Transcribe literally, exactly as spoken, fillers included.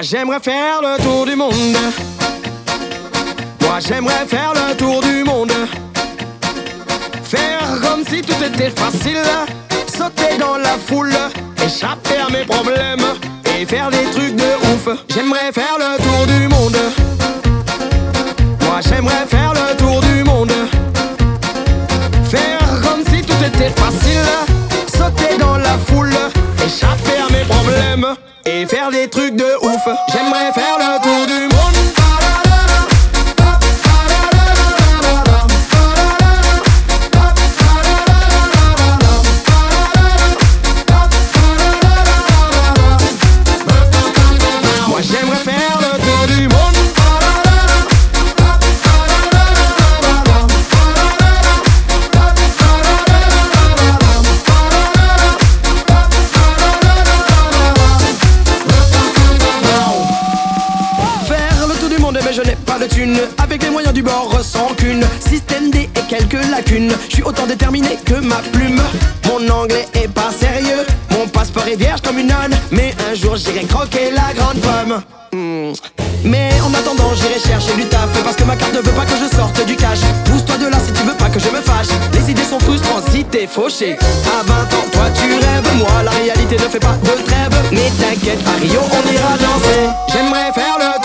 j'aimerais faire le tour du monde. Moi j'aimerais faire le tour du monde. Faire comme si tout était facile. Sauter dans la foule, échapper à mes problèmes et faire des trucs de ouf. J'aimerais faire le tour du monde. Moi j'aimerais faire le tour du monde. Faire comme si tout était facile. Sauter dans la foule, échapper à mes problèmes et faire des trucs de ouf. J'aimerais faire le tour du monde. Moi j'aimerais faire le tour du monde. Mais je n'ai pas de thune. Avec les moyens du bord sans qu'une. Système D et quelques lacunes. Je suis autant déterminé que ma plume. Mon anglais est pas sérieux. Mon passeport est vierge comme une nonne. Mais un jour j'irai croquer la grande pomme. hmm. Mais en attendant j'irai chercher du taf. Parce que ma carte ne veut pas que je sorte du cash. Pousse-toi de là si tu veux pas que je me fâche. Les idées sont frustrantes si t'es fauché. À vingt ans toi tu rêves. Moi la réalité ne fait pas de trêve. Mais t'inquiète à Rio on ira danser. J'aimerais faire le